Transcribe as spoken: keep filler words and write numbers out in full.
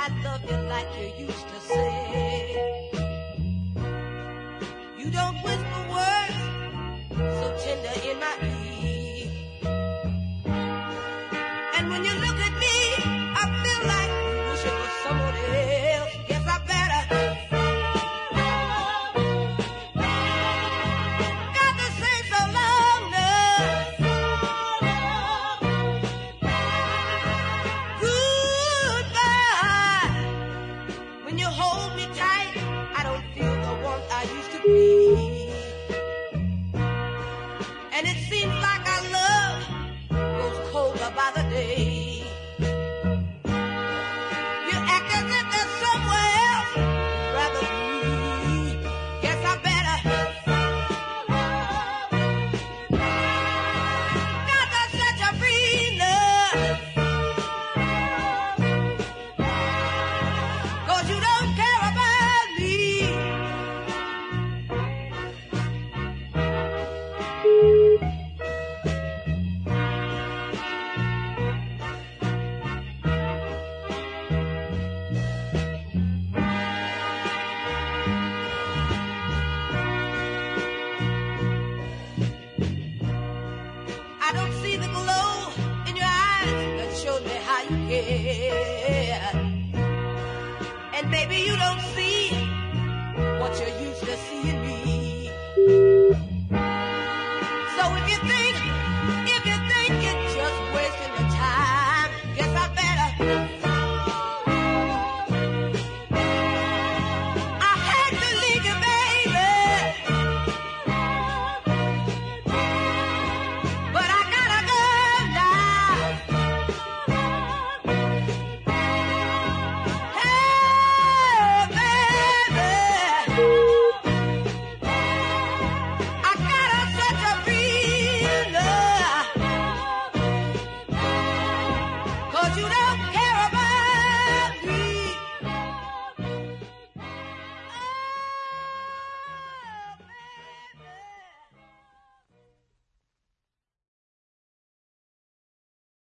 I love you like you used to say. You don't whisper words so tender in my ear. And when you look at me, I feel like you wish it was someone else. Guess I better got to say so long now. Goodbye. When you hold me tight, I don't feel the warmth I used to be. And it seems like our love grows colder by the day. You act as if there's somewhere else you'd rather be. Guess I better got to set you free, love. 'Cause you don't care about me. I don't see the glow in your eyes that shows me how you care. And baby, you don't see what you used